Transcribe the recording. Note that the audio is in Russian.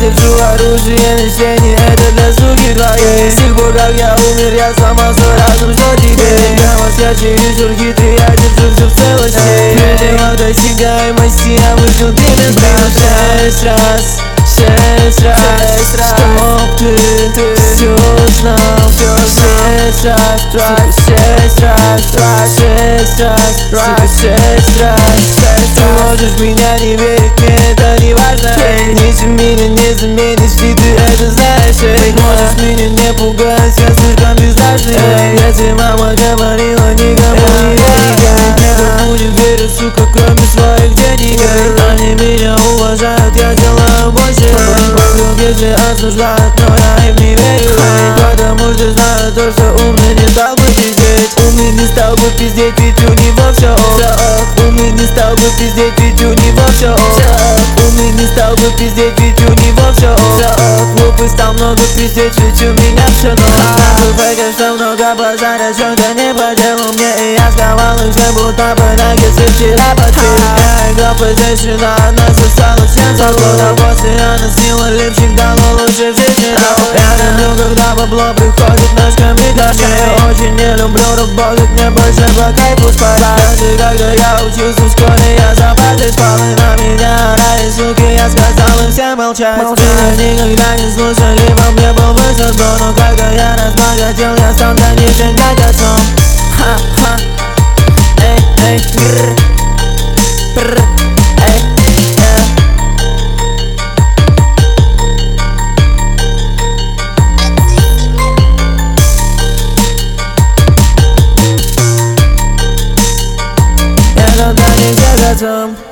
держу оружие на стене, это для суки твоей. С тех пор, как я умер, я сломал свой разум, что теперь? Я чересчур хитрый, я держу все в целости. Видимо, досягаемости я вышел ты без меня. 6 раз, чтоб ты все знал. 6 раз. Ты можешь меня не верить, мне это не важно. Ничем меня не заменишь, и ты это знаешь. Можешь меня не пугать, я слишком безнадежный. Если мама говорила, никому не верить, никому не верю, сука, кроме своих денег. Они меня уважают, я делаю больше. Вокруг если осуждают, но я им не верю. Потому что знаю то, что умный не стал бы пиздеть. Умный не стал бы пиздеть, ведь у него все ок. Умный не стал бы пиздеть, ведь у него все ок. Умный не стал бы пиздеть, ведь у него все ок. Глупый стал много пиздеть, ведь у меня все норм. Фейка, что много базарят, что-то не по делу мне. И я сковал их все, будто бы на кисе вчера подпил. Я играл PlayStation, а она сосала всем забыл. А после она снила липчик, дала лучше в жизни. Я люблю, когда бабло приходит ножками ко мне. Очень не люблю работать, мне больше по кайфу спать. Даже когда я учился в школе, я за партой спал. И на меня орали суки, я сказал им всем молчать. Меня никогда не слушали, во мне был высот был. Но когда я разбогател, я сам за них как отцом. Ха-ха, эй, гррр, пррр, эй, я сам за них как отцом.